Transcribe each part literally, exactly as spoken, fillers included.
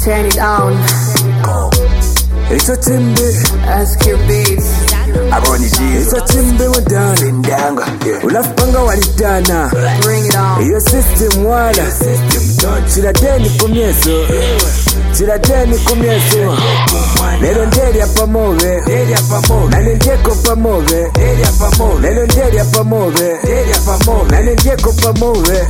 Turn it on. It's a timbe. S Q Beats. Aboni G. It's a timbe wadana. Sindanga. Ulafpanga walidana. Bring it on. Your system wala. Chila deni kumyeso. Chila deni kumyeso. Lelo ndeli hapa move. Nane njeko pa move. Lelo ndeli hapa move. Nane njeko pa move.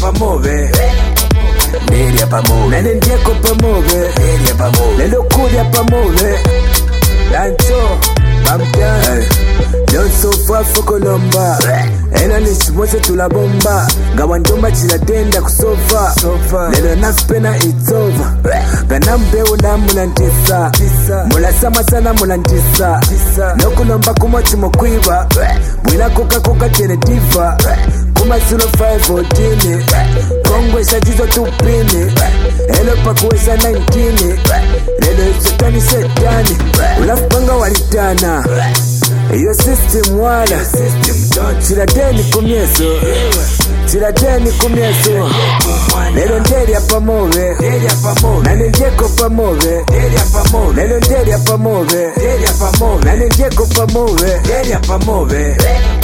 Neria pamove. Nane njeko pa move. Neria pamove. Lelo kudia pa move. Lancho. Bamdan. Don't so far for Colomba. Ena nishimose tula bomba. Gawandoma chila denda kusofa. Lelo naspena it's over. Ganambe una mulantisa. Mula sama sana mulantisa. Nokulomba kumochi mokwiba. Mwila kuka kuka chene diva. Kuma zero five odini. Kongwe shajizo tupini. Elo pakuwesa nineteen. Lelo setani setani. Ulafpanga walitana. Your system wala. Chila deni kumyeso. Chila deni kumyeso. Lelo ndeli hapa move. Nane njeko pa move. Lelo ndeli hapa move. Nane njeko pa move. Neria pamove.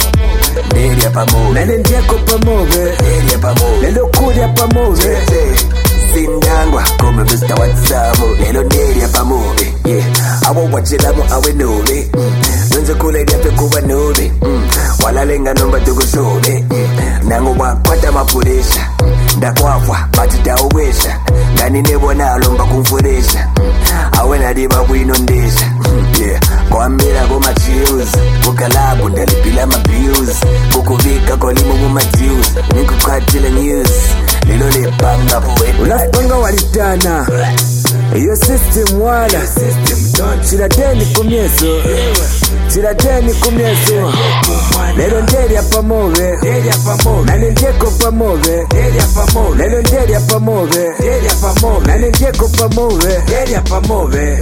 Nane njeko pa move. Neria pamove. Lelo kudia pa move. Sindangwa kome Mister WhatsApp. Lelo neria pamove. Yeah. Awo wachilamo awe nube. Nonze kule diape kuwa nube. Wala lenga nomba tuko shube. Nangu wakwata mapulisha. Ndakwafwa batita uwesha. Ngani nebo na lomba kumfurisha. Awe nadiba kuinondesha. Yeah. Kwa mira kuma chills. Kukalabu ndalipila mabius. Kukuvika kwa limu mumatius. Niku kwa chila news. Lilo le panga poeta. Ulafpanga walitana. Your system wala. Chila deni kumyeso. Chila deni kumyeso. Lelo ndeli hapa move. Nane njeko pa move. Lelo ndeli hapa move. Nane njeko pa move. Neria pamove.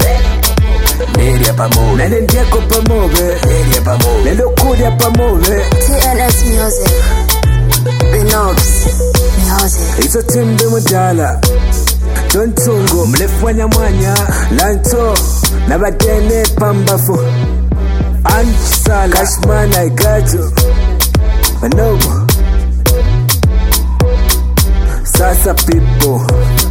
Nane njeko pa move. Neria pamove. Lelo kudia pa move. T N S Music. Renobs Music. Iso timbe mudala. Tontungo mlefwanya mwanya. Lanto nabadene pambafu. Anchisala Cashman I got you. Manobo Sasa people.